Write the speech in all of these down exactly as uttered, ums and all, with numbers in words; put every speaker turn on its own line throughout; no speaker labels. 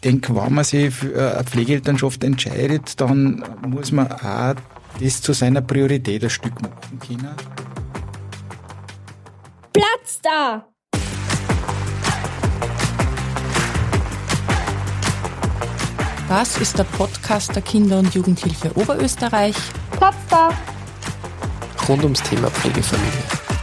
denke, wenn man sich für eine Pflegeelternschaft entscheidet, dann muss man auch das zu seiner Priorität ein Stück machen können.
Platz da!
Das ist der Podcast der Kinder- und Jugendhilfe Oberösterreich.
Platz da!
Rund ums Thema Pflegefamilie.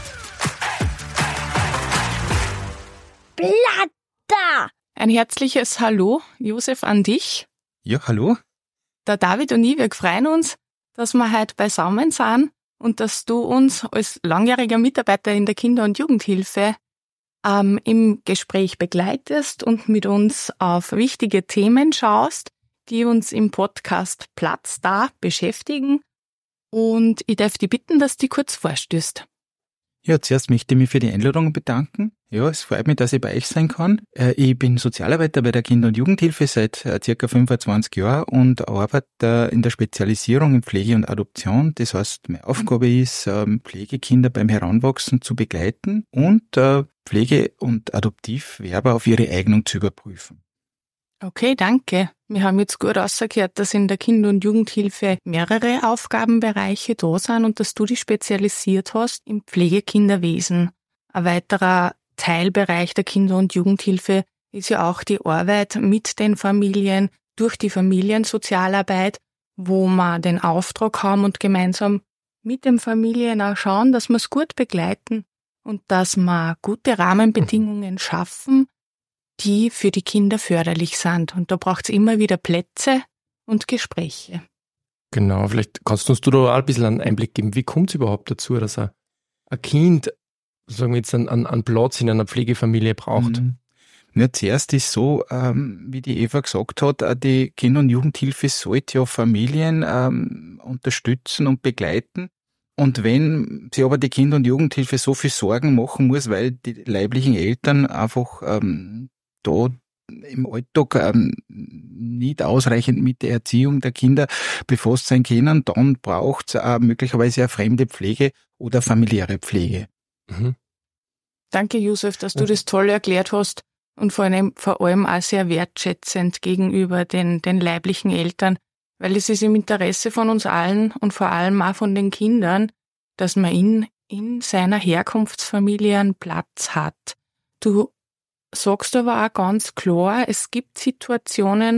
Platz da!
Ein herzliches Hallo, Josef, an dich.
Ja, hallo.
Der David und ich, wir freuen uns, dass wir heute beisammen sind und dass du uns als langjähriger Mitarbeiter in der Kinder- und Jugendhilfe ähm, im Gespräch begleitest und mit uns auf wichtige Themen schaust, die uns im Podcast Platz da beschäftigen. Und ich darf dich bitten, dass du dich kurz vorstößt.
Ja, zuerst möchte ich mich für die Einladung bedanken. Ja, es freut mich, dass ich bei euch sein kann. Ich bin Sozialarbeiter bei der Kinder- und Jugendhilfe seit circa fünfundzwanzig Jahren und arbeite in der Spezialisierung in Pflege und Adoption. Das heißt, meine Aufgabe ist, Pflegekinder beim Heranwachsen zu begleiten und Pflege- und Adoptivwerber auf ihre Eignung zu überprüfen.
Okay, danke. Wir haben jetzt gut rausgehört, dass in der Kinder- und Jugendhilfe mehrere Aufgabenbereiche da sind und dass du dich spezialisiert hast im Pflegekinderwesen. Ein weiterer Teilbereich der Kinder- und Jugendhilfe ist ja auch die Arbeit mit den Familien durch die Familiensozialarbeit, wo wir den Auftrag haben und gemeinsam mit den Familien auch schauen, dass wir es gut begleiten und dass wir gute Rahmenbedingungen schaffen, die für die Kinder förderlich sind. Und da braucht es immer wieder Plätze und Gespräche.
Genau, vielleicht kannst du uns da auch ein bisschen einen Einblick geben. Wie kommt es überhaupt dazu, dass ein, ein Kind, sagen wir jetzt, einen, einen Platz in einer Pflegefamilie braucht?
Mhm. Ja, zuerst ist so, ähm, wie die Eva gesagt hat, die Kinder- und Jugendhilfe sollte ja Familien ähm, unterstützen und begleiten. Und wenn sie aber die Kinder- und Jugendhilfe so viel Sorgen machen muss, weil die leiblichen Eltern einfach ähm, da im Alltag ähm, nicht ausreichend mit der Erziehung der Kinder befasst sein können, dann braucht es äh, möglicherweise eine fremde Pflege oder familiäre Pflege.
Mhm.
Danke, Josef, dass du das toll erklärt hast und vor allem, vor allem auch sehr wertschätzend gegenüber den, den leiblichen Eltern, weil es ist im Interesse von uns allen und vor allem auch von den Kindern, dass man in, in seiner Herkunftsfamilie einen Platz hat. Du sagst aber auch ganz klar, es gibt Situationen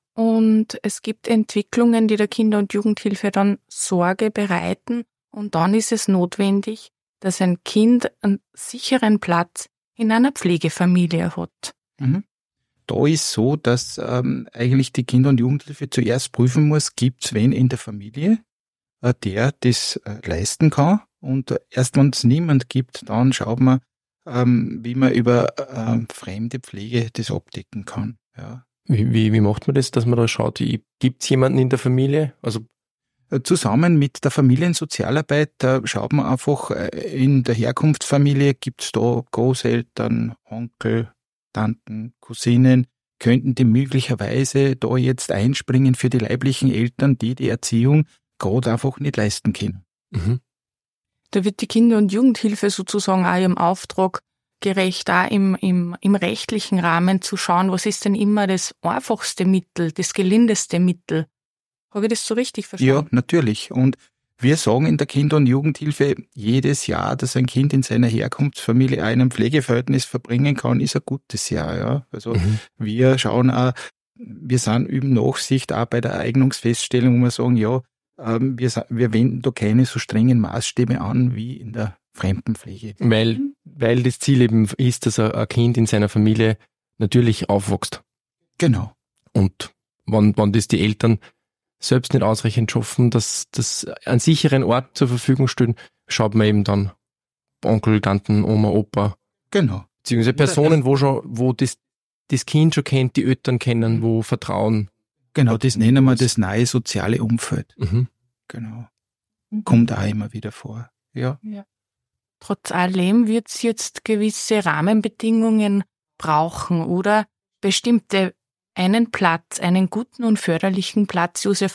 und es gibt Entwicklungen, die der Kinder- und Jugendhilfe dann Sorge bereiten und dann ist es notwendig, dass ein Kind einen sicheren Platz in einer Pflegefamilie hat.
Mhm. Da ist so, dass ähm, eigentlich die Kinder- und Jugendhilfe zuerst prüfen muss, gibt es wen in der Familie, äh, der das äh, leisten kann. Und äh, erst wenn es niemand gibt, dann schaut man, ähm, wie man über äh, fremde Pflege das abdecken kann. Ja.
Wie, wie, wie macht man das, dass man da schaut, gibt es jemanden in der Familie? Also
Zusammen mit der Familiensozialarbeit da schaut man einfach, äh, in der Herkunftsfamilie gibt es da Großeltern, Onkel, Tanten, Cousinen, könnten die möglicherweise da jetzt einspringen für die leiblichen Eltern, die die Erziehung gerade einfach nicht leisten können.
mhm.
Da wird die Kinder- und Jugendhilfe sozusagen auch ihrem Auftrag gerecht, auch im, im, im rechtlichen Rahmen zu schauen, was ist denn immer das einfachste Mittel, das gelindeste Mittel. Habe ich das so richtig verstanden?
Ja, natürlich. Und wir sagen in der Kinder- und Jugendhilfe jedes Jahr, dass ein Kind in seiner Herkunftsfamilie einem Pflegeverhältnis verbringen kann, ist ein gutes Jahr. Ja. Also
Mhm.
wir schauen auch, wir sind üben Nachsicht auch bei der Eignungsfeststellung, wo wir sagen, ja, ähm, wir, wir wenden da keine so strengen Maßstäbe an wie in der Fremdenpflege.
Weil, weil das Ziel eben ist, dass ein ein Kind in seiner Familie natürlich aufwächst.
Genau.
Und wenn, wenn das die Eltern selbst nicht ausreichend schaffen, dass das einen sicheren Ort zur Verfügung stellen, schaut man eben dann Onkel, Tanten, Oma, Opa,
Genau.
beziehungsweise Personen, wo schon, wo das, das Kind schon kennt, die Eltern kennen, wo Vertrauen.
Genau, das nennen wir das neue soziale Umfeld.
Mhm.
Genau. Kommt auch immer wieder vor. Ja.
Ja. Trotz allem wird es jetzt gewisse Rahmenbedingungen brauchen oder bestimmte einen Platz, einen guten und förderlichen Platz. Josef,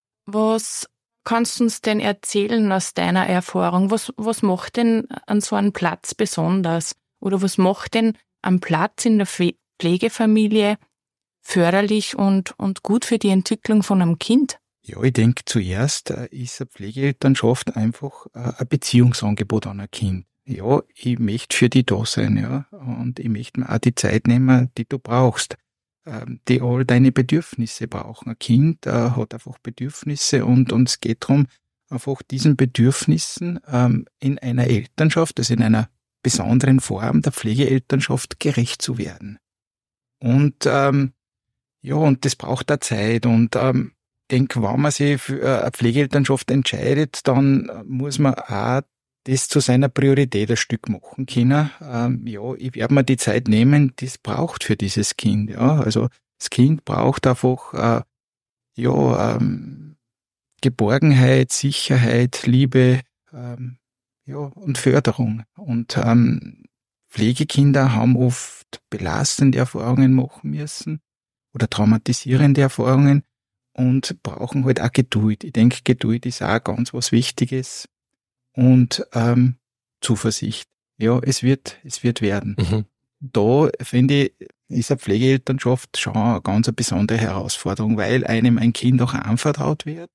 was kannst du uns denn erzählen aus deiner Erfahrung? Was, was macht denn an so einem Platz besonders? Oder was macht denn ein Platz in der Pflegefamilie förderlich und, und gut für die Entwicklung von einem Kind?
Ja, ich denke, zuerst äh, ist eine Pflegeelternschaft einfach äh, ein Beziehungsangebot an ein Kind. Ja, ich möchte für die da sein, ja, und ich möchte mir auch die Zeit nehmen, die du brauchst, ähm, die all deine Bedürfnisse brauchen. Ein Kind äh, hat einfach Bedürfnisse und, und es geht darum, einfach diesen Bedürfnissen ähm, in einer Elternschaft, also in einer besonderen Form der Pflegeelternschaft gerecht zu werden. Und ähm, ja, und das braucht da Zeit und ähm, ich denke, wenn man sich für eine Pflegeelternschaft entscheidet, dann muss man auch das zu seiner Priorität ein Stück machen können. Ähm, ja, ich werde mir die Zeit nehmen, die es braucht für dieses Kind. Ja, also das Kind braucht einfach äh, ja ähm, Geborgenheit, Sicherheit, Liebe, ähm, ja und Förderung. Und ähm, Pflegekinder haben oft belastende Erfahrungen machen müssen oder traumatisierende Erfahrungen und brauchen halt auch Geduld. Ich denke, Geduld ist auch ganz was Wichtiges. Und ähm, Zuversicht. Ja, es wird, es wird werden.
Mhm.
Da, finde ich, ist eine Pflegeelternschaft schon eine ganz eine besondere Herausforderung, weil einem ein Kind auch anvertraut wird,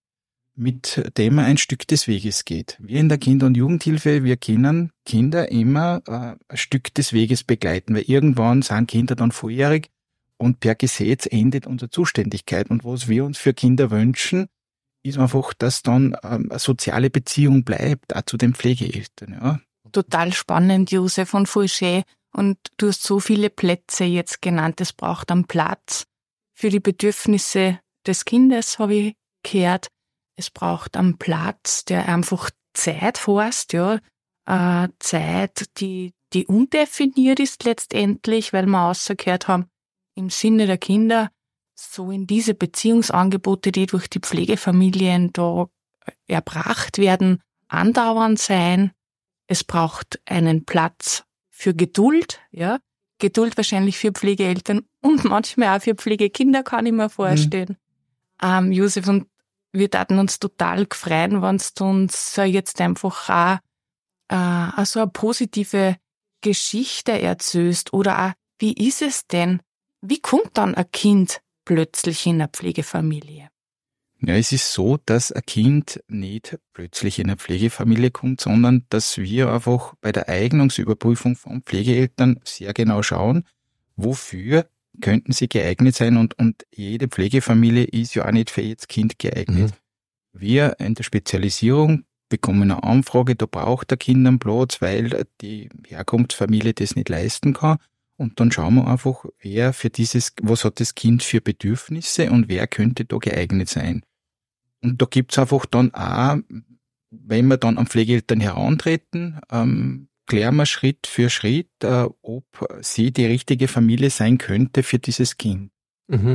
mit dem man ein Stück des Weges geht. Wir in der Kinder- und Jugendhilfe, wir können Kinder immer äh, ein Stück des Weges begleiten, weil irgendwann sind Kinder dann volljährig und per Gesetz endet unsere Zuständigkeit. Und was wir uns für Kinder wünschen, ist einfach, dass dann ähm, eine soziale Beziehung bleibt, auch zu den Pflegeeltern. Ja.
Total spannend, Josef, und voll schön. Und du hast so viele Plätze jetzt genannt. Es braucht einen Platz für die Bedürfnisse des Kindes, habe ich gehört. Es braucht einen Platz, der einfach Zeit heißt, ja. Äh, Zeit, die, die undefiniert ist letztendlich, weil wir rausgehört haben, im Sinne der Kinder, so in diese Beziehungsangebote, die durch die Pflegefamilien da erbracht werden, andauernd sein. Es braucht einen Platz für Geduld, ja. Geduld wahrscheinlich für Pflegeeltern und manchmal auch für Pflegekinder, kann ich mir vorstellen. Mhm. Ähm, Josef, und wir taten uns total freuen, wenn du uns jetzt einfach auch, äh, auch so eine positive Geschichte erzählst oder auch, wie ist es denn? Wie kommt dann ein Kind plötzlich in eine Pflegefamilie?
Ja, es ist so, dass ein Kind nicht plötzlich in eine Pflegefamilie kommt, sondern dass wir einfach bei der Eignungsüberprüfung von Pflegeeltern sehr genau schauen, wofür könnten sie geeignet sein und, und jede Pflegefamilie ist ja auch nicht für jedes Kind geeignet. Mhm. Wir in der Spezialisierung bekommen eine Anfrage, da braucht der Kind einen Platz, weil die Herkunftsfamilie das nicht leisten kann. Und dann schauen wir einfach, wer für dieses, was hat das Kind für Bedürfnisse und wer könnte da geeignet sein. Und da gibt's einfach dann auch, wenn wir dann an Pflegeeltern herantreten, ähm, klären wir Schritt für Schritt, äh, ob sie die richtige Familie sein könnte für dieses Kind.
Mhm.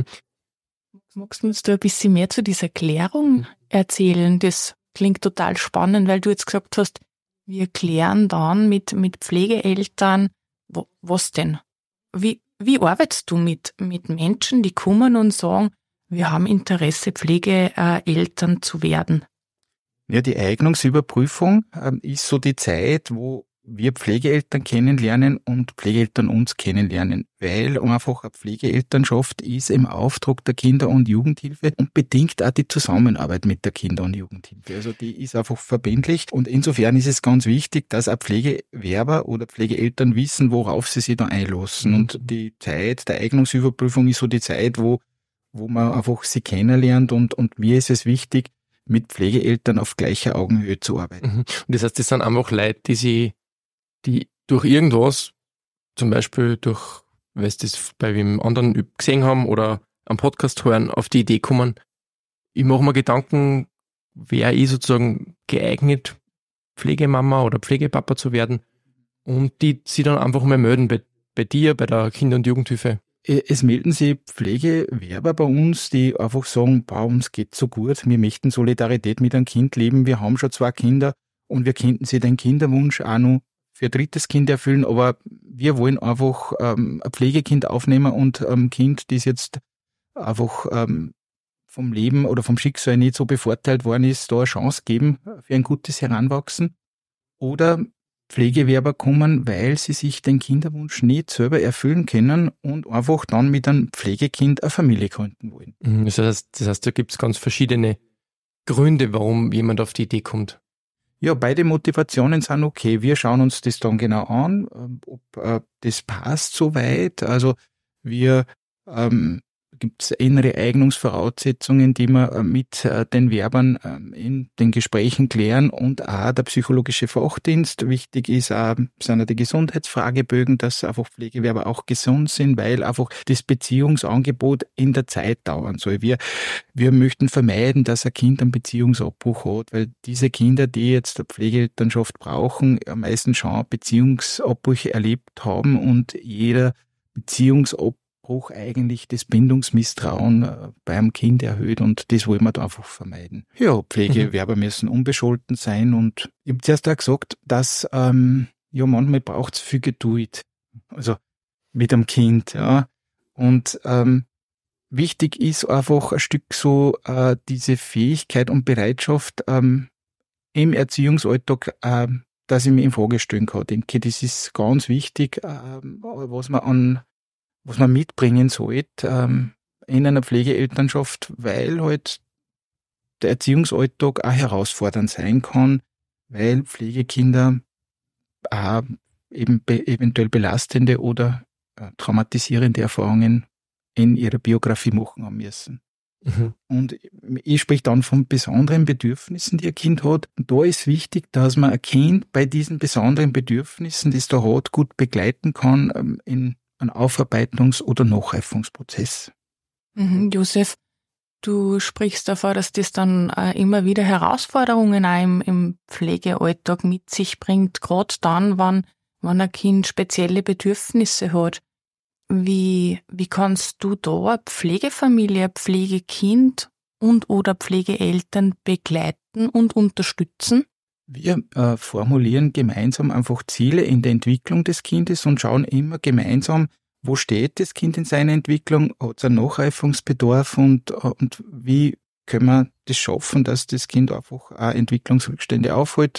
Magst du uns da ein bisschen mehr zu dieser Klärung erzählen? Das klingt total spannend, weil du jetzt gesagt hast, wir klären dann mit, mit Pflegeeltern, wo, was denn? Wie, wie arbeitest du mit, mit Menschen, die kommen und sagen, wir haben Interesse, Pflegeeltern zu werden?
Ja, die Eignungsüberprüfung äh, ist so die Zeit, wo wir Pflegeeltern kennenlernen und Pflegeeltern uns kennenlernen, weil einfach eine Pflegeelternschaft ist im Auftrag der Kinder- und Jugendhilfe und bedingt auch die Zusammenarbeit mit der Kinder- und Jugendhilfe. Also die ist einfach verbindlich und insofern ist es ganz wichtig, dass auch Pflegewerber oder Pflegeeltern wissen, worauf sie sich da einlassen. Und die Zeit der Eignungsüberprüfung ist so die Zeit, wo wo man einfach sie kennenlernt und, und mir ist es wichtig, mit Pflegeeltern auf gleicher Augenhöhe zu arbeiten.
Mhm. Und das heißt, das sind einfach Leute, die sie, die durch irgendwas, zum Beispiel durch, weil sie das bei wem anderen gesehen haben oder am Podcast hören, auf die Idee kommen, ich mache mir Gedanken, wäre ich sozusagen geeignet, Pflegemama oder Pflegepapa zu werden und die sie dann einfach mal melden bei, bei dir, bei der Kinder- und Jugendhilfe.
Es melden sich Pflegewerber bei uns, die einfach sagen, bei uns geht's so gut, wir möchten Solidarität mit einem Kind leben, wir haben schon zwei Kinder und wir könnten sich den Kinderwunsch auch noch für ein drittes Kind erfüllen, aber wir wollen einfach ähm, ein Pflegekind aufnehmen und ein ähm, Kind, das jetzt einfach ähm, vom Leben oder vom Schicksal nicht so bevorteilt worden ist, da eine Chance geben für ein gutes Heranwachsen. Oder Pflegewerber kommen, weil sie sich den Kinderwunsch nicht selber erfüllen können und einfach dann mit einem Pflegekind eine Familie gründen wollen.
Das heißt, das heißt, da gibt es ganz verschiedene Gründe, warum jemand auf die Idee kommt.
Ja, beide Motivationen sind okay. Wir schauen uns das dann genau an, ob äh, das passt soweit. Also wir ähm, gibt es innere Eignungsvoraussetzungen, die wir äh, mit äh, den Werbern äh, in den Gesprächen klären und auch der psychologische Fachdienst. Wichtig ist auch, sind auch die Gesundheitsfragebögen, dass einfach Pflegewerber auch gesund sind, weil einfach das Beziehungsangebot in der Zeit dauern soll. Wir, wir möchten vermeiden, dass ein Kind einen Beziehungsabbruch hat, weil diese Kinder, die jetzt eine Pflegeelternschaft brauchen, am meisten schon Beziehungsabbrüche erlebt haben und jeder Beziehungsabbruch eigentlich das Bindungsmisstrauen äh, beim Kind erhöht und das wollen wir da einfach vermeiden. Ja, Pflegewerber mhm. müssen unbescholten sein und ich habe zuerst auch gesagt, dass ähm, ja manchmal braucht es viel Geduld, also mit einem Kind, ja, und ähm, wichtig ist einfach ein Stück so äh, diese Fähigkeit und Bereitschaft ähm, im Erziehungsalltag, äh, dass ich mich in Frage stellen kann. Ich denke, das ist ganz wichtig, äh, was man an was man mitbringen sollte ähm, in einer Pflegeelternschaft, weil halt der Erziehungsalltag auch herausfordernd sein kann, weil Pflegekinder auch eben be- eventuell belastende oder äh, traumatisierende Erfahrungen in ihrer Biografie machen haben müssen. Mhm. Und ich spreche dann von besonderen Bedürfnissen, die ein Kind hat. Und da ist wichtig, dass man ein Kind bei diesen besonderen Bedürfnissen, die es da hat, gut begleiten kann ähm, in einen Aufarbeitungs- oder Nachreifungsprozess.
Mhm, Josef, du sprichst davor, dass das dann äh, immer wieder Herausforderungen auch im, im Pflegealltag mit sich bringt, gerade dann, wenn, wenn ein Kind spezielle Bedürfnisse hat. Wie, wie kannst du da eine Pflegefamilie, Pflegekind und oder Pflegeeltern begleiten und unterstützen?
Wir äh, formulieren gemeinsam einfach Ziele in der Entwicklung des Kindes und schauen immer gemeinsam, wo steht das Kind in seiner Entwicklung, hat es einen Nachreifungsbedarf und, und wie können wir das schaffen, dass das Kind einfach auch Entwicklungsrückstände aufholt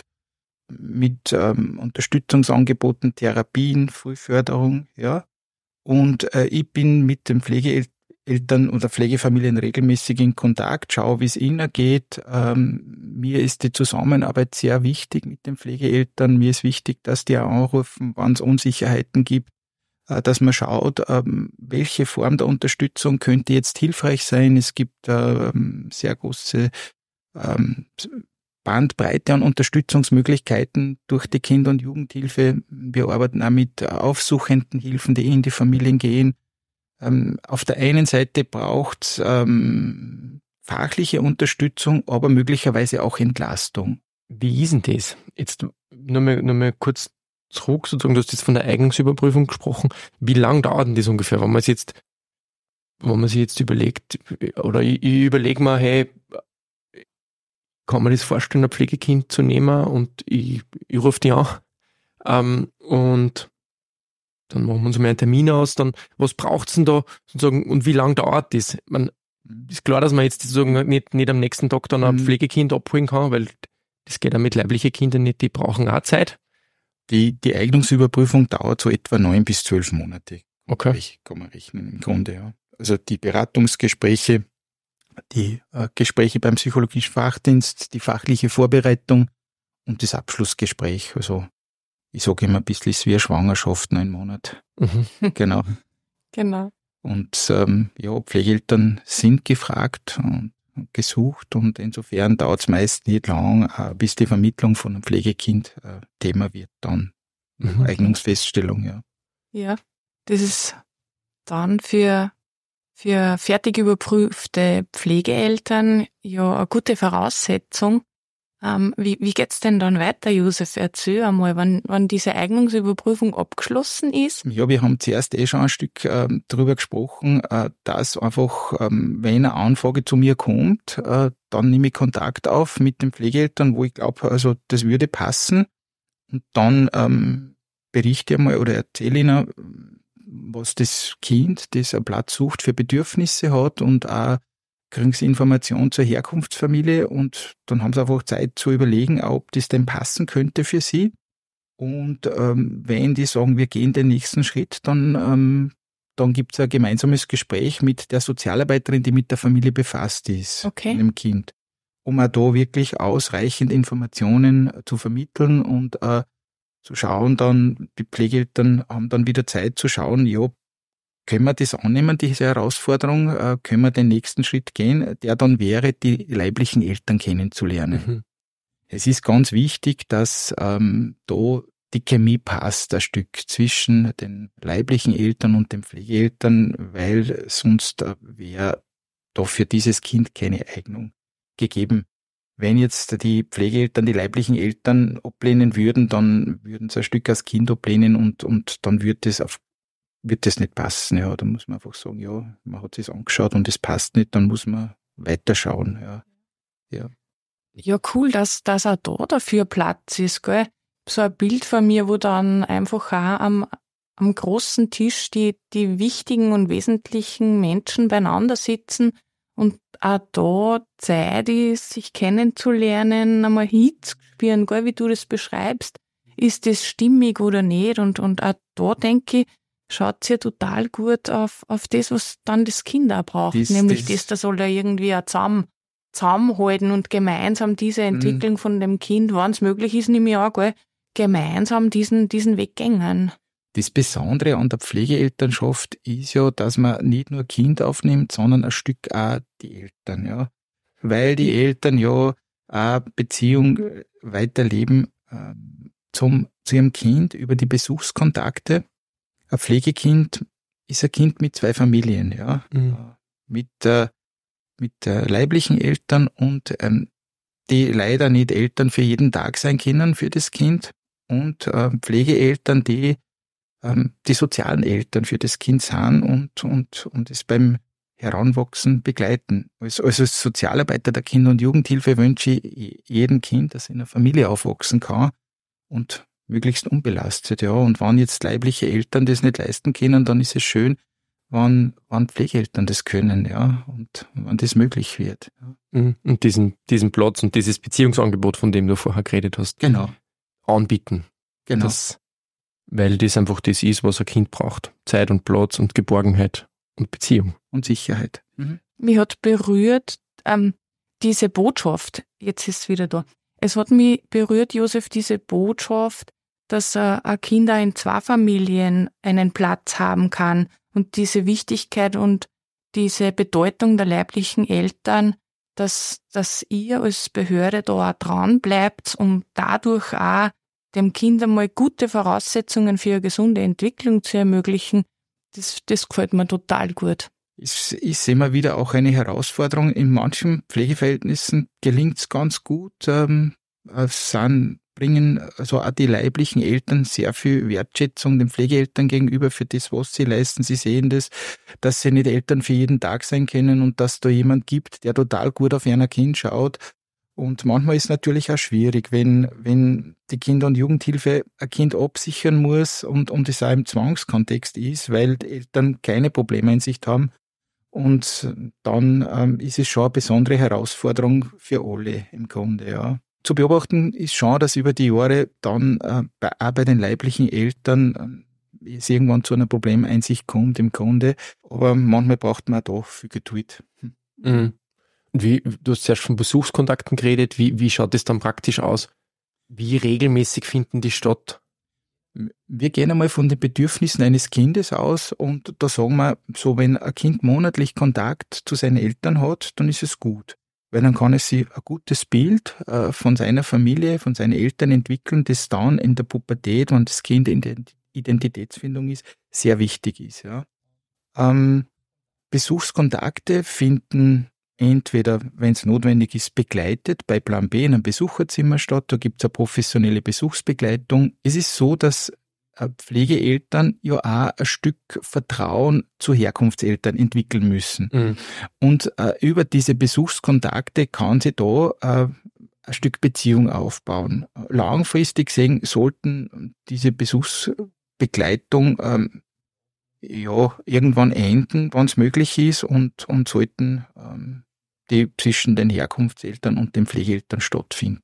mit ähm, Unterstützungsangeboten, Therapien, Frühförderung, ja. Und äh, ich bin mit den Pflegeeltern Eltern oder Pflegefamilien regelmäßig in Kontakt, schaue, wie es ihnen geht. Ähm, mir ist die Zusammenarbeit sehr wichtig mit den Pflegeeltern. Mir ist wichtig, dass die auch anrufen, wenn es Unsicherheiten gibt, äh, dass man schaut, ähm, welche Form der Unterstützung könnte jetzt hilfreich sein. Es gibt äh, sehr große ähm, Bandbreite an Unterstützungsmöglichkeiten durch die Kinder- und Jugendhilfe. Wir arbeiten auch mit aufsuchenden Hilfen, die in die Familien gehen. Ähm, auf der einen Seite braucht es ähm, fachliche Unterstützung, aber möglicherweise auch Entlastung.
Wie ist denn das? Jetzt nur mal, nur mal kurz zurück, sozusagen, du hast jetzt von der Eignungsüberprüfung gesprochen. Wie lang dauert denn das ungefähr, wenn man es jetzt, wenn man sich jetzt überlegt, oder ich, ich überlege mal, hey, kann man das vorstellen, ein Pflegekind zu nehmen und ich, ich rufe die an ähm, und dann machen wir uns mal einen Termin aus, dann, was braucht's denn da, sozusagen, und wie lange dauert das? Man, ist klar, dass man jetzt sozusagen nicht, nicht am nächsten Tag dann ein mhm. Pflegekind abholen kann, weil das geht auch mit leiblichen Kindern nicht, die brauchen auch Zeit.
Die, die Eignungsüberprüfung dauert so etwa neun bis zwölf Monate.
Okay.
Ich kann man rechnen im Grunde, ja. Also die Beratungsgespräche, die äh, Gespräche beim psychologischen Fachdienst, die fachliche Vorbereitung und das Abschlussgespräch, also ich sage immer ein bisschen, es ist wie eine Schwangerschaft, neun Monate. Mhm. Genau.
Genau.
Und ähm, ja, Pflegeeltern sind gefragt und gesucht und insofern dauert es meist nicht lang, äh, bis die Vermittlung von einem Pflegekind äh, Thema wird, dann mhm. Eignungsfeststellung, ja.
Ja, das ist dann für, für fertig überprüfte Pflegeeltern ja eine gute Voraussetzung. Ähm, wie, wie geht's denn dann weiter, Josef? Erzähl einmal, wann, wann diese Eignungsüberprüfung abgeschlossen ist.
Ja, wir haben zuerst eh schon ein Stück äh, darüber gesprochen, äh, dass einfach, ähm, wenn eine Anfrage zu mir kommt, äh, dann nehme ich Kontakt auf mit den Pflegeeltern, wo ich glaube, also das würde passen. Und dann ähm, berichte ich mal oder erzähle ihnen, was das Kind, das einen Platz sucht, für Bedürfnisse hat und auch kriegen sie Informationen zur Herkunftsfamilie und dann haben sie einfach Zeit zu überlegen, ob das denn passen könnte für sie. Und ähm, wenn die sagen, wir gehen den nächsten Schritt, dann, ähm, dann gibt es ein gemeinsames Gespräch mit der Sozialarbeiterin, die mit der Familie befasst ist,
Okay.
mit dem Kind, um auch da wirklich ausreichend Informationen zu vermitteln und äh, zu schauen, dann, die Pflegeeltern haben dann wieder Zeit zu schauen, ja, können wir das annehmen, diese Herausforderung, äh, können wir den nächsten Schritt gehen, der dann wäre, die leiblichen Eltern kennenzulernen.
Mhm.
Es ist ganz wichtig, dass ähm, da die Chemie passt, ein Stück zwischen den leiblichen Eltern und den Pflegeeltern, weil sonst äh, wäre da für dieses Kind keine Eignung gegeben. Wenn jetzt die Pflegeeltern die leiblichen Eltern ablehnen würden, dann würden sie ein Stück als Kind ablehnen und, und dann wird das auf wird das nicht passen. Ja, da muss man einfach sagen, ja, man hat es angeschaut und es passt nicht, dann muss man weiterschauen. Ja, ja.
Ja, cool, dass, dass auch da dafür Platz ist, gell? So ein Bild von mir, wo dann einfach auch am, am großen Tisch die, die wichtigen und wesentlichen Menschen beieinander sitzen und auch da Zeit ist, sich kennenzulernen, einmal hinzuspüren, gell, wie du das beschreibst. Ist das stimmig oder nicht? Und, und auch da denke ich, schaut ja total gut auf, auf das, was dann das Kind auch braucht.
Das-
Nämlich
das-
das, da soll er irgendwie auch zusammen, zusammenhalten und gemeinsam diese Entwicklung
Mhm.
von dem Kind, wenn es möglich ist, nehme ich an, gell, gemeinsam diesen, diesen Weg gängen.
Das Besondere an der Pflegeelternschaft ist ja, dass man nicht nur Kind aufnimmt, sondern ein Stück auch die Eltern, ja. Weil die Eltern ja auch Beziehung äh, weiterleben ähm, zum, zu ihrem Kind über die Besuchskontakte. Ein Pflegekind ist ein Kind mit zwei Familien, ja.
Mhm.
Äh, Mit, äh, mit äh, leiblichen Eltern und ähm, die leider nicht Eltern für jeden Tag sein können für das Kind und äh, Pflegeeltern, die ähm, die sozialen Eltern für das Kind sind und, und, und es beim Heranwachsen begleiten. Also, also als Sozialarbeiter der Kinder- und Jugendhilfe wünsche ich jedem Kind, dass er in einer Familie aufwachsen kann und möglichst unbelastet. Ja. Und wenn jetzt leibliche Eltern das nicht leisten können, dann ist es schön, wenn, wenn Pflegeeltern das können, ja, und wenn das möglich wird. Ja.
Mhm. Und diesen, diesen Platz und dieses Beziehungsangebot, von dem du vorher geredet hast,
Genau,
anbieten.
genau.
Das, weil das einfach das ist, was ein Kind braucht. Zeit und Platz und Geborgenheit und Beziehung.
Und Sicherheit. Mhm.
Mich hat berührt ähm, diese Botschaft, jetzt ist es wieder da. Es hat mich berührt, Josef, diese Botschaft, dass äh, ein Kind auch in zwei Familien einen Platz haben kann und diese Wichtigkeit und diese Bedeutung der leiblichen Eltern, dass, dass ihr als Behörde da auch dran bleibt, um dadurch auch dem Kind einmal gute Voraussetzungen für eine gesunde Entwicklung zu ermöglichen. Das, das gefällt mir total gut.
Es ist immer wieder auch eine Herausforderung. In manchen Pflegeverhältnissen gelingt es ganz gut. Ähm, es sind, bringen also auch die leiblichen Eltern sehr viel Wertschätzung den Pflegeeltern gegenüber für das, was sie leisten. Sie sehen das, dass sie nicht Eltern für jeden Tag sein können und dass da jemand gibt, der total gut auf ihr Kind schaut. Und manchmal ist es natürlich auch schwierig, wenn, wenn die Kinder- und Jugendhilfe ein Kind absichern muss und, und es auch im Zwangskontext ist, weil die Eltern keine Probleme in sich haben. Und dann ähm, ist es schon eine besondere Herausforderung für alle im Grunde, ja. Zu beobachten ist schon, dass über die Jahre dann äh, bei, auch bei den leiblichen Eltern äh, es irgendwann zu einer Problemeinsicht kommt im Grunde. Aber manchmal braucht man auch da viel Geduld. Hm.
Mhm. Und wie, du hast zuerst von Besuchskontakten geredet, wie, wie schaut das dann praktisch aus? Wie regelmäßig finden die statt?
Wir gehen einmal von den Bedürfnissen eines Kindes aus und da sagen wir, so wenn ein Kind monatlich Kontakt zu seinen Eltern hat, dann ist es gut. Weil dann kann es sich ein gutes Bild äh, von seiner Familie, von seinen Eltern entwickeln, das dann in der Pubertät, wenn das Kind in der Identitätsfindung ist, sehr wichtig ist. Ja. Ähm, Besuchskontakte finden entweder, wenn es notwendig ist, begleitet bei Plan B in einem Besucherzimmer statt. Da gibt es eine professionelle Besuchsbegleitung. Es ist so, dass Pflegeeltern ja auch ein Stück Vertrauen zu Herkunftseltern entwickeln müssen.
Mhm.
Und äh, über diese Besuchskontakte kann sie da äh, ein Stück Beziehung aufbauen. Langfristig gesehen sollten diese Besuchsbegleitung ähm, ja irgendwann enden, wenn es möglich ist, und, und sollten ähm, die zwischen den Herkunftseltern und den Pflegeeltern stattfinden.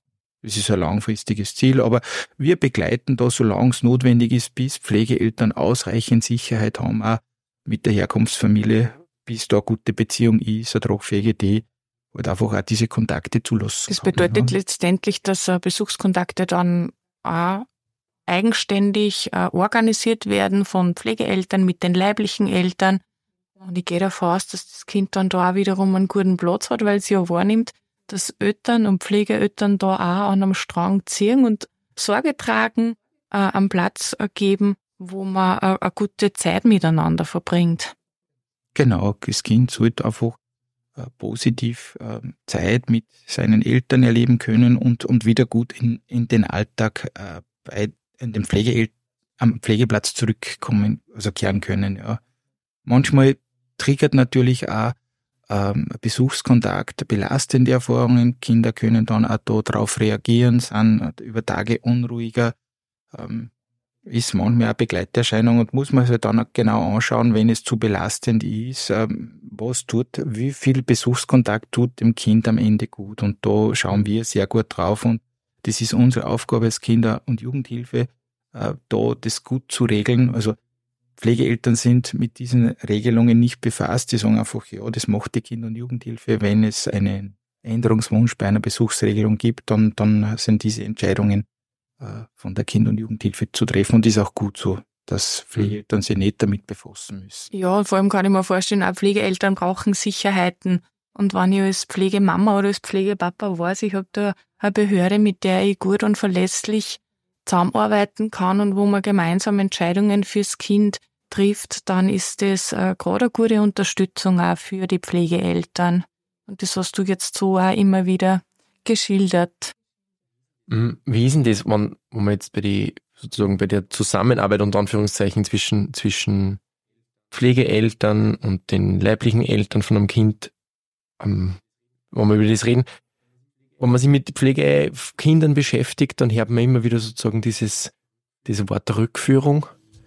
Das ist ein langfristiges Ziel, aber wir begleiten da, solange es notwendig ist, bis Pflegeeltern ausreichend Sicherheit haben, auch mit der Herkunftsfamilie, bis da eine gute Beziehung ist, eine tragfähige die, halt einfach auch diese Kontakte zulassen.
Das bedeutet
ja.
letztendlich, dass äh, Besuchskontakte dann auch eigenständig äh, organisiert werden von Pflegeeltern mit den leiblichen Eltern. Und ich gehe davon aus, dass das Kind dann da auch wiederum einen guten Platz hat, weil sie ja wahrnimmt, dass Eltern und Pflegeeltern da auch an einem Strang ziehen und Sorge tragen, äh, einen Platz äh, geben, wo man äh, eine gute Zeit miteinander verbringt.
Genau, das Kind sollte einfach äh, positiv äh, Zeit mit seinen Eltern erleben können und, und wieder gut in, in den Alltag äh, bei in den Pflegeel- am Pflegeplatz zurückkommen, also kehren können. Ja. Manchmal triggert natürlich auch ähm, Besuchskontakt, belastende Erfahrungen. Kinder können dann auch da drauf reagieren, sind über Tage unruhiger. Ähm, ist manchmal eine Begleiterscheinung und muss man sich dann auch genau anschauen, wenn es zu belastend ist, ähm, was tut, wie viel Besuchskontakt tut dem Kind am Ende gut. Und da schauen wir sehr gut drauf und das ist unsere Aufgabe als Kinder- und Jugendhilfe, äh, da das gut zu regeln. Also Pflegeeltern sind mit diesen Regelungen nicht befasst. Die sagen einfach, ja, das macht die Kinder- und Jugendhilfe. Wenn es einen Änderungswunsch bei einer Besuchsregelung gibt, dann, dann sind diese Entscheidungen äh, von der Kinder- und Jugendhilfe zu treffen. Und das ist auch gut so, dass Pflegeeltern sich nicht damit befassen müssen.
Ja, und vor allem kann ich mir vorstellen, auch Pflegeeltern brauchen Sicherheiten. Und wenn ich als Pflegemama oder als Pflegepapa weiß, ich habe da eine Behörde, mit der ich gut und verlässlich zusammenarbeiten kann und wo man gemeinsam Entscheidungen fürs Kind trifft, dann ist das äh, gerade eine gute Unterstützung auch für die Pflegeeltern. Und das hast du jetzt so auch immer wieder geschildert.
Wie ist denn das, wenn, wenn man jetzt bei die, sozusagen bei der Zusammenarbeit unter Anführungszeichen zwischen, zwischen Pflegeeltern und den leiblichen Eltern von einem Kind, ähm, wenn wir über das reden, wenn man sich mit Pflegekindern beschäftigt, dann hört man immer wieder sozusagen dieses, diese Wort der Rückführung.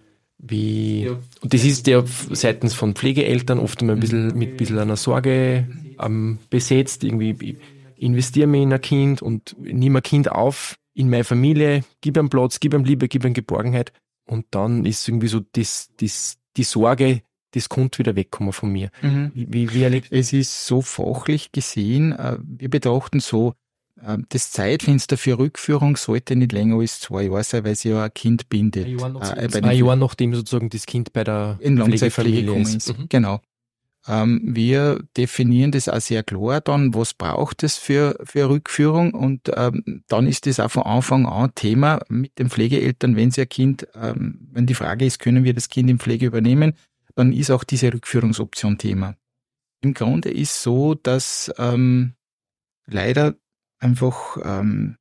Wie, ja. Und das ist ja seitens von Pflegeeltern oft einmal ein bisschen mit ein bisschen einer Sorge ähm, besetzt. Irgendwie, ich investiere mich in ein Kind und nehme ein Kind auf in meine Familie, gib ihm Platz, gib ihm Liebe, gib ihm Geborgenheit. Und dann ist irgendwie so das, das, die Sorge, das kommt wieder wegkommen von mir.
Mhm.
Wie, wie, wie erlebt?
Es ist so fachlich gesehen, äh, wir betrachten so, äh, das Zeitfenster für Rückführung sollte nicht länger als zwei Jahre sein, weil sie ja ein Kind bindet.
Ein Jahr, noch,
äh,
zwei Jahre nachdem sozusagen das Kind bei der
in Langzeitpflege
Pflegefamilie
gekommen
ist.
ist.
Mhm.
Genau. Ähm, wir definieren das auch sehr klar dann, was braucht es für, für Rückführung und ähm, dann ist das auch von Anfang an Thema mit den Pflegeeltern, wenn sie ein Kind, ähm, wenn die Frage ist, können wir das Kind in Pflege übernehmen, dann ist auch diese Rückführungsoption Thema. Im Grunde ist so, dass ähm, leider einfach ähm,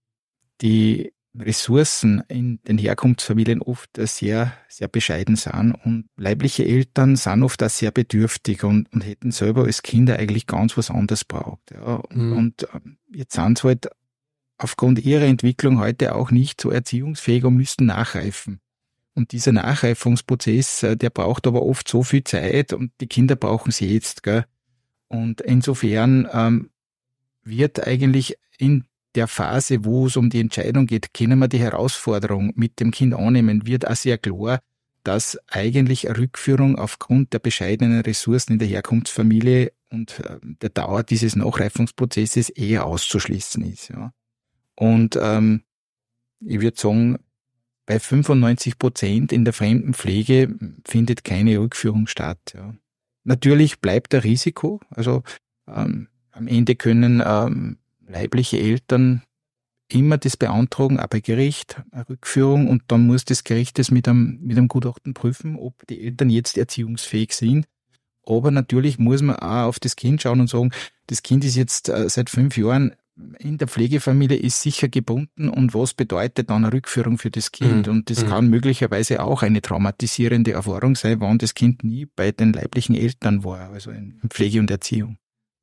die Ressourcen in den Herkunftsfamilien oft sehr, sehr bescheiden sind und leibliche Eltern sind oft auch sehr bedürftig und, und hätten selber als Kinder eigentlich ganz was anderes braucht. Ja.
Mhm.
Und ähm, jetzt sind sie halt aufgrund ihrer Entwicklung heute auch nicht so erziehungsfähig und müssten nachreifen. Und dieser Nachreifungsprozess, der braucht aber oft so viel Zeit und die Kinder brauchen sie jetzt. Gell? Und insofern ähm, wird eigentlich in der Phase, wo es um die Entscheidung geht, können wir die Herausforderung mit dem Kind annehmen, wird auch sehr klar, dass eigentlich eine Rückführung aufgrund der bescheidenen Ressourcen in der Herkunftsfamilie und äh, der Dauer dieses Nachreifungsprozesses eher auszuschließen ist. Ja. Und ähm, ich würde sagen, bei fünfundneunzig Prozent in der Fremdenpflege findet keine Rückführung statt. Ja. Natürlich bleibt ein Risiko. Also ähm, am Ende können ähm, leibliche Eltern immer das beantragen, auch bei Gericht, eine Rückführung, und dann muss das Gericht das mit einem, mit einem Gutachten prüfen, ob die Eltern jetzt erziehungsfähig sind. Aber natürlich muss man auch auf das Kind schauen und sagen, das Kind ist jetzt äh, seit fünf Jahren in der Pflegefamilie, ist sicher gebunden, und was bedeutet dann eine Rückführung für das Kind?
Mhm.
Und das
mhm.
kann möglicherweise auch eine traumatisierende Erfahrung sein, wenn das Kind nie bei den leiblichen Eltern war, also in Pflege und Erziehung.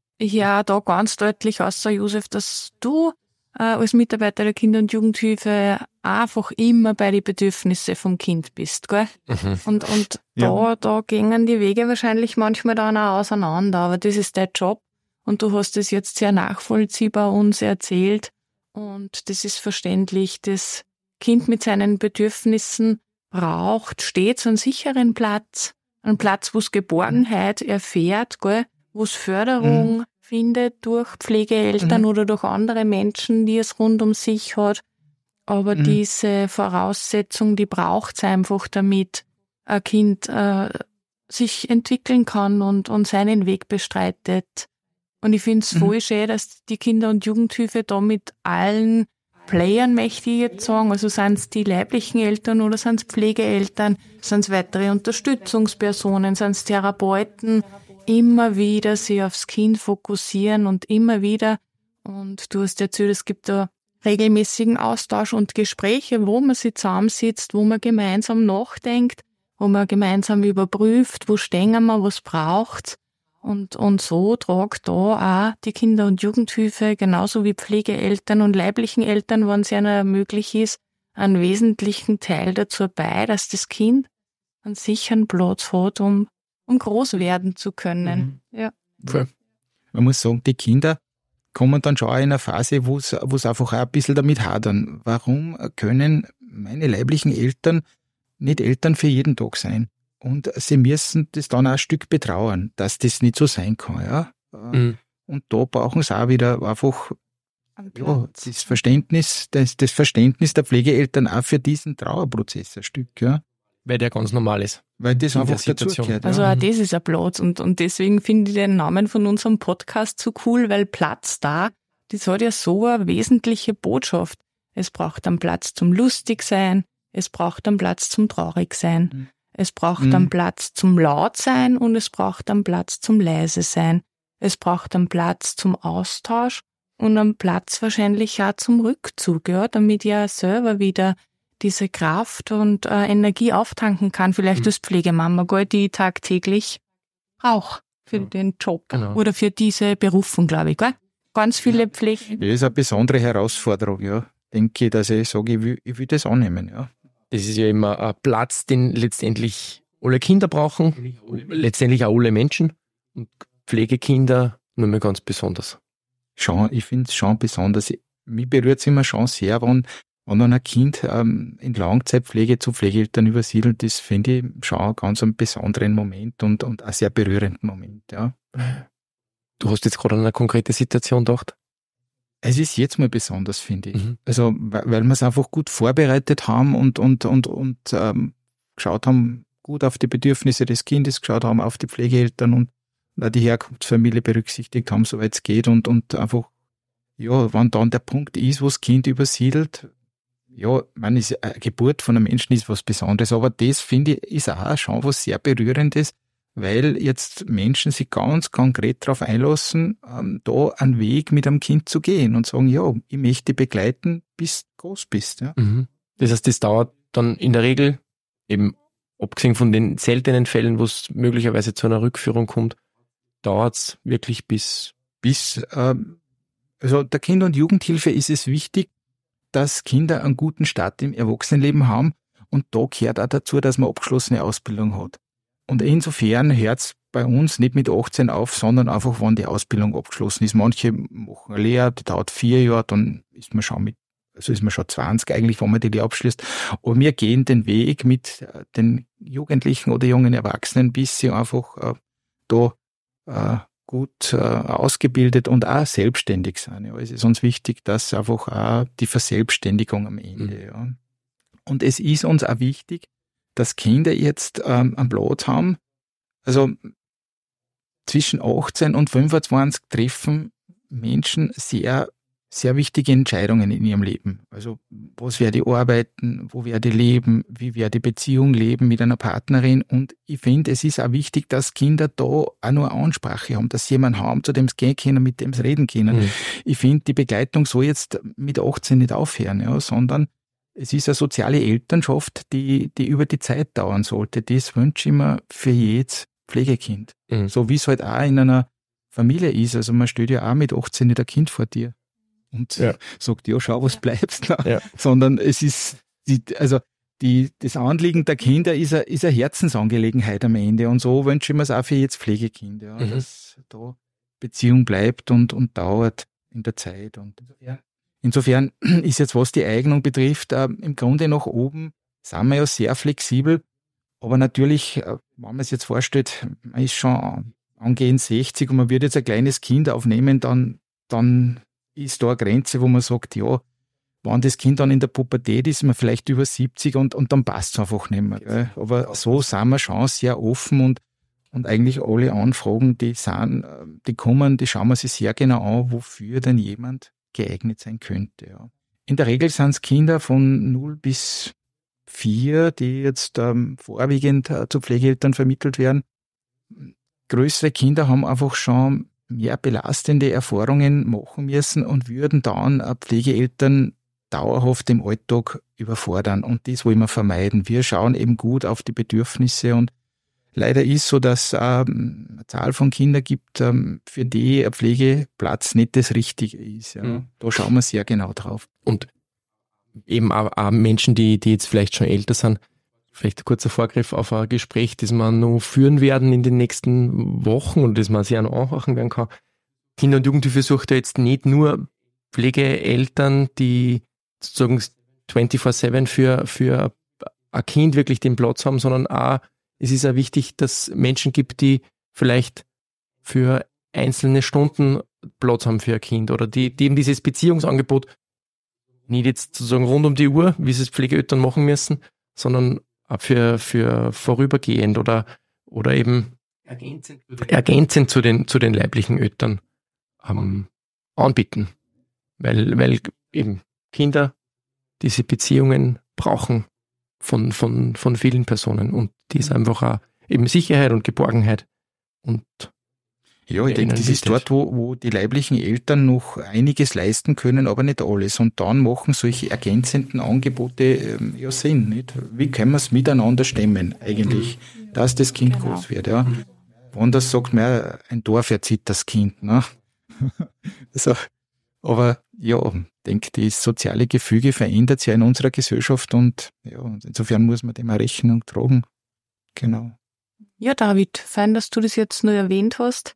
Ja, da ganz deutlich außer Josef, dass du äh, als Mitarbeiter der Kinder- und Jugendhilfe einfach immer bei den Bedürfnissen vom Kind bist, gell?
Mhm.
Und, und
Ja.
da, da gingen die Wege wahrscheinlich manchmal dann auch auseinander, aber das ist dein Job und du hast es jetzt sehr nachvollziehbar uns erzählt Und das ist verständlich. Das Kind mit seinen Bedürfnissen braucht stets einen sicheren Platz, einen Platz, wo es Geborgenheit erfährt, gell, wo es Förderung mhm. findet durch Pflegeeltern mhm. oder durch andere Menschen, die es rund um sich hat. Aber mhm. diese Voraussetzung, die braucht es einfach, damit ein Kind äh, sich entwickeln kann und, und seinen Weg bestreitet. Und ich finde es mhm. voll schön, dass die Kinder- und Jugendhilfe da mit allen Playern, möchte ich jetzt sagen, also sind es die leiblichen Eltern oder sind es Pflegeeltern, sind es weitere Unterstützungspersonen, sind es Therapeuten, immer wieder sich aufs Kind fokussieren und immer wieder, und du hast erzählt, es gibt da regelmäßigen Austausch und Gespräche, wo man sich zusammensitzt, wo man gemeinsam nachdenkt, wo man gemeinsam überprüft, wo stehen wir, was braucht's. Und, und so tragt da auch die Kinder- und Jugendhilfe, genauso wie Pflegeeltern und leiblichen Eltern, wenn es ihnen möglich ist, einen wesentlichen Teil dazu bei, dass das Kind einen sicheren Platz hat, um, um groß werden zu können. Mhm. Ja.
Voll. Man muss sagen, die Kinder kommen dann schon auch in eine Phase, wo es wo es einfach auch ein bisschen damit hadern. Warum können meine leiblichen Eltern nicht Eltern für jeden Tag sein? Und sie müssen das dann auch ein Stück betrauern, dass das nicht so sein kann. Ja? Mhm. Und da brauchen sie auch wieder einfach ja, das Verständnis, das, das Verständnis der Pflegeeltern auch für diesen Trauerprozess ein Stück. Ja?
Weil der ganz normal ist.
Weil das einfach dazugehört.
Also
ja.
auch das ist ein Platz. Und, und deswegen finde ich den Namen von unserem Podcast so cool, weil Platz da, das hat ja so eine wesentliche Botschaft. Es braucht einen Platz zum lustig sein, es braucht einen Platz zum traurig sein. Mhm. Es braucht mhm. einen Platz zum laut sein und es braucht einen Platz zum leise sein. Es braucht einen Platz zum Austausch und einen Platz wahrscheinlich auch zum Rückzug, ja, damit ich ja selber wieder diese Kraft und äh, Energie auftanken kann. Vielleicht mhm. als Pflegemama, gell, die ich tagtäglich brauche für ja. den Job genau. oder für diese Berufung, glaube ich. Gell? Ganz viele Pflege.
Das ist eine besondere Herausforderung, ja. Denke ich, dass ich sage, ich will, ich will das annehmen, ja.
Das ist ja immer ein Platz, den letztendlich alle Kinder brauchen, letztendlich auch alle Menschen und Pflegekinder nur mehr ganz besonders.
Schon, ich finde es schon besonders. Mich berührt es immer schon sehr, wenn, wenn dann ein Kind ähm, in Langzeitpflege zu Pflegeeltern übersiedelt ist, finde ich schon ganz einen besonderen Moment und, und einen sehr berührenden Moment. Ja.
Du hast jetzt gerade an eine konkrete Situation gedacht?
Es ist jetzt mal besonders, finde ich. Mhm. Also, weil, weil wir es einfach gut vorbereitet haben und, und, und, und ähm, geschaut haben, gut auf die Bedürfnisse des Kindes geschaut haben, auf die Pflegeeltern und auch die Herkunftsfamilie berücksichtigt haben, soweit es geht und, und einfach, ja, wenn dann der Punkt ist, wo das Kind übersiedelt, ja, man ist eine Geburt von einem Menschen ist was Besonderes, aber das, finde ich, ist auch schon was sehr Berührendes, weil jetzt Menschen sich ganz konkret darauf einlassen, ähm, da einen Weg mit einem Kind zu gehen und sagen, ja, ich möchte dich begleiten, bis du groß bist. Ja.
Mhm. Das heißt, das dauert dann in der Regel, eben abgesehen von den seltenen Fällen, wo es möglicherweise zu einer Rückführung kommt, dauert es wirklich bis...
bis ähm, also der Kinder- und Jugendhilfe ist es wichtig, dass Kinder einen guten Start im Erwachsenenleben haben und da gehört auch dazu, dass man abgeschlossene Ausbildung hat. Und insofern hört es bei uns nicht mit achtzehn auf, sondern einfach, wenn die Ausbildung abgeschlossen ist. Manche machen eine Lehre, die dauert vier Jahre, dann ist man schon mit, also ist man schon zwanzig eigentlich, wenn man die Lehre abschließt. Aber wir gehen den Weg mit den Jugendlichen oder jungen Erwachsenen, bis sie einfach äh, da äh, gut äh, ausgebildet und auch selbstständig sind. Ja. Es ist uns wichtig, dass einfach auch die Verselbstständigung am Ende. Mhm. Ja. Und es ist uns auch wichtig, dass Kinder jetzt ähm, einen Platz haben. Also zwischen achtzehn und fünfundzwanzig treffen Menschen sehr, sehr wichtige Entscheidungen in ihrem Leben. Also was werde ich arbeiten, wo werde ich leben, wie werde ich Beziehung leben mit einer Partnerin. Und ich finde, es ist auch wichtig, dass Kinder da auch nur eine Ansprache haben, dass sie jemanden haben, zu dem sie gehen können, mit dem sie reden können. Mhm. Ich finde, die Begleitung soll jetzt mit achtzehn nicht aufhören, ja, sondern es ist eine soziale Elternschaft, die, die über die Zeit dauern sollte. Das wünsche ich mir für jedes Pflegekind. Mhm. So wie es halt auch in einer Familie ist. Also man stellt ja auch mit achtzehn nicht ein Kind vor dir und ja. sagt, ja, schau, was bleibst. Ja. Sondern es ist, die, also die, das Anliegen der Kinder ist eine, ist eine Herzensangelegenheit am Ende. Und so wünsche ich mir es auch für jedes Pflegekind, ja, mhm. dass da Beziehung bleibt und, und dauert in der Zeit. Und ja. Insofern ist jetzt, was die Eignung betrifft, äh, im Grunde nach oben sind wir ja sehr flexibel. Aber natürlich, äh, wenn man sich jetzt vorstellt, man ist schon angehend sechzig und man würde jetzt ein kleines Kind aufnehmen, dann, dann ist da eine Grenze, wo man sagt, ja, wenn das Kind dann in der Pubertät ist, man vielleicht über siebzig und, und dann passt es einfach nicht mehr. Gell? Aber so sind wir schon sehr offen und, und eigentlich alle Anfragen, die sind, die kommen, die schauen wir sich sehr genau an, wofür denn jemand geeignet sein könnte. Ja. In der Regel sind es Kinder von null bis vier, die jetzt ähm, vorwiegend äh, zu Pflegeeltern vermittelt werden. Größere Kinder haben einfach schon mehr belastende Erfahrungen machen müssen und würden dann äh, Pflegeeltern dauerhaft im Alltag überfordern. Und das wollen wir vermeiden. Wir schauen eben gut auf die Bedürfnisse und leider ist so, dass es ähm, eine Zahl von Kindern gibt, ähm, für die ein Pflegeplatz nicht das Richtige ist. Ja. Mhm. Da schauen wir sehr genau drauf.
Und eben auch, auch Menschen, die, die jetzt vielleicht schon älter sind, vielleicht ein kurzer Vorgriff auf ein Gespräch, das wir noch führen werden in den nächsten Wochen und das man sich auch noch anhören werden kann. Kinder- und Jugendhilfe sucht ja jetzt nicht nur Pflegeeltern, die sozusagen vierundzwanzig sieben für, für ein Kind wirklich den Platz haben, sondern auch, es ist auch wichtig, dass es Menschen gibt, die vielleicht für einzelne Stunden Platz haben für ein Kind oder die, die eben dieses Beziehungsangebot nicht jetzt sozusagen rund um die Uhr, wie sie es Pflegeeltern machen müssen, sondern auch für, für vorübergehend oder, oder eben ergänzend, ergänzend zu den, zu den leiblichen Eltern ähm, anbieten. Weil, weil eben Kinder diese Beziehungen brauchen von, von, von vielen Personen und die ist einfach auch eben Sicherheit und Geborgenheit und
ja, ich denke, das ist dort, wo, wo die leiblichen Eltern noch einiges leisten können, aber nicht alles. Und dann machen solche ergänzenden Angebote ähm, ja Sinn. Nicht? Wie können wir es miteinander stemmen eigentlich, mhm. dass das Kind genau. groß wird. Ja. Woanders sagt man, ein Dorf erzieht das Kind. Ne? Also, aber ja, ich denke, das soziale Gefüge verändert sich ja in unserer Gesellschaft und ja, insofern muss man dem eine Rechnung tragen. Genau.
Ja, David, fein, dass du das jetzt nur erwähnt hast,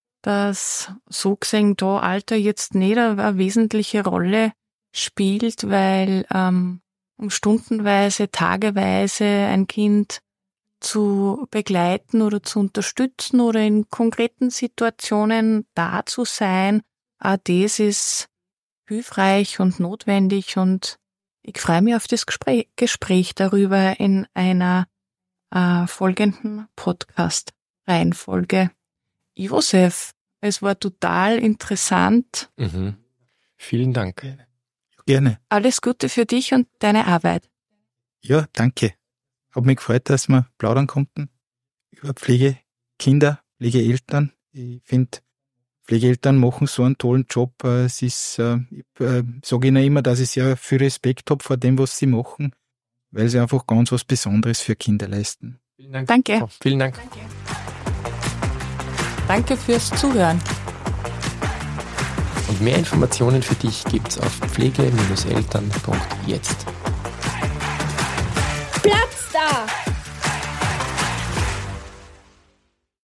dass so gesehen da Alter jetzt nicht eine wesentliche Rolle spielt, weil ähm, um stundenweise, tageweise ein Kind zu begleiten oder zu unterstützen oder in konkreten Situationen da zu sein, auch das ist hilfreich und notwendig und ich freue mich auf das Gespräch, Gespräch darüber in einer äh, folgenden Podcast-Reihenfolge. Josef, es war total interessant.
Mhm. Vielen Dank.
Gerne.
Alles Gute für dich und deine Arbeit.
Ja, danke. Hat mich gefreut, dass wir plaudern konnten über Pflegekinder, Pflegeeltern. Ich finde, Pflegeeltern machen so einen tollen Job. Es ist, ich sage ihnen immer, dass ich sehr viel Respekt habe vor dem, was sie machen, weil sie einfach ganz was Besonderes für Kinder leisten.
Vielen Dank.
Danke.
Oh, vielen Dank.
Danke. Danke fürs Zuhören.
Und mehr Informationen für dich gibt's auf pflege Bindestrich eltern Punkt jetzt.
Platz da!